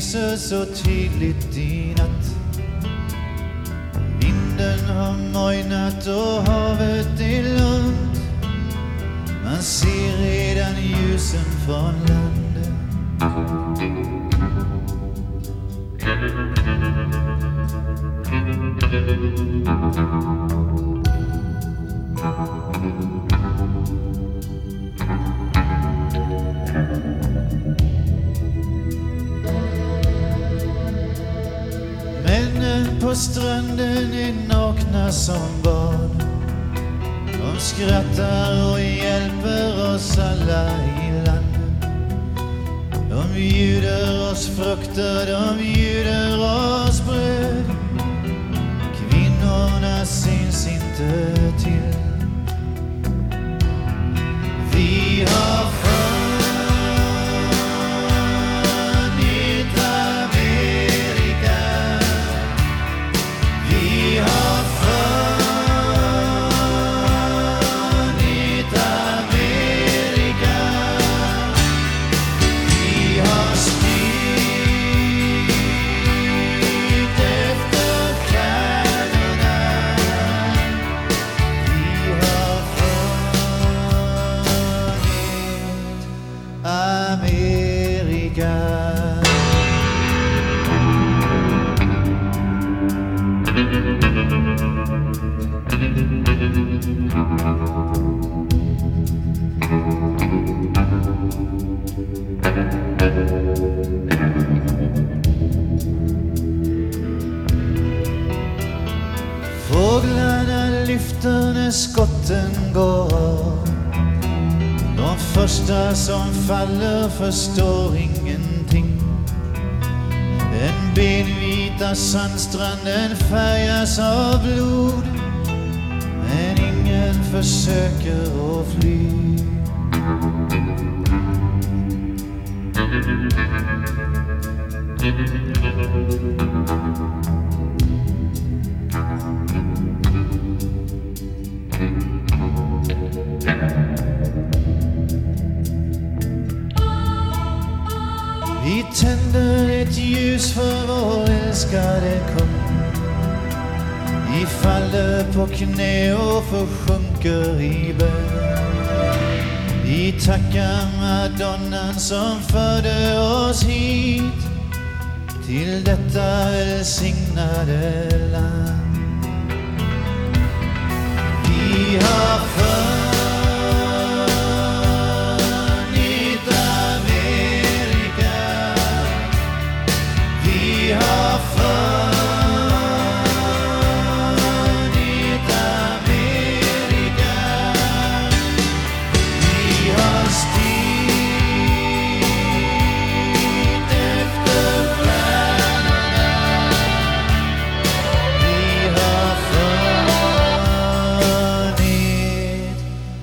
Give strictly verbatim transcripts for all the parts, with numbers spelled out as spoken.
lyser så tydligt i natt. Vinden har mojnat och havet är lugnt. Man ser redan ljusen från landet. Männen på stranden är nakna som barn. De skrattar och hjälper oss alla i landet. De bjuder oss frukter, de bjuder oss bröd. Kvinnorna syns inte till. Vi har fåglarna lyfter när skotten går av. De första som faller förstår ingenting. Den benvita sandstranden färgas av blod. Men ingen försöker att fly. Vi tänder ett ljus för vår älskade kung. Vi faller på knä och försjunker i bön. Vi tackar Madonnan som förde oss hit till detta välsignade land. Vi har funnit Amerika. Vi har funnit Amerika. Vi har stigit efter stjärnorna. Vi har funnit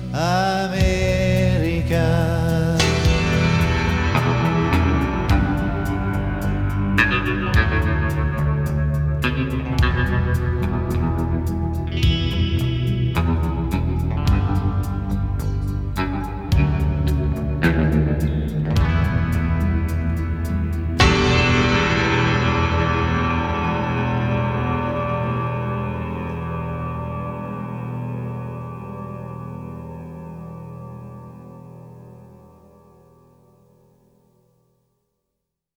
Amerika. Thank you.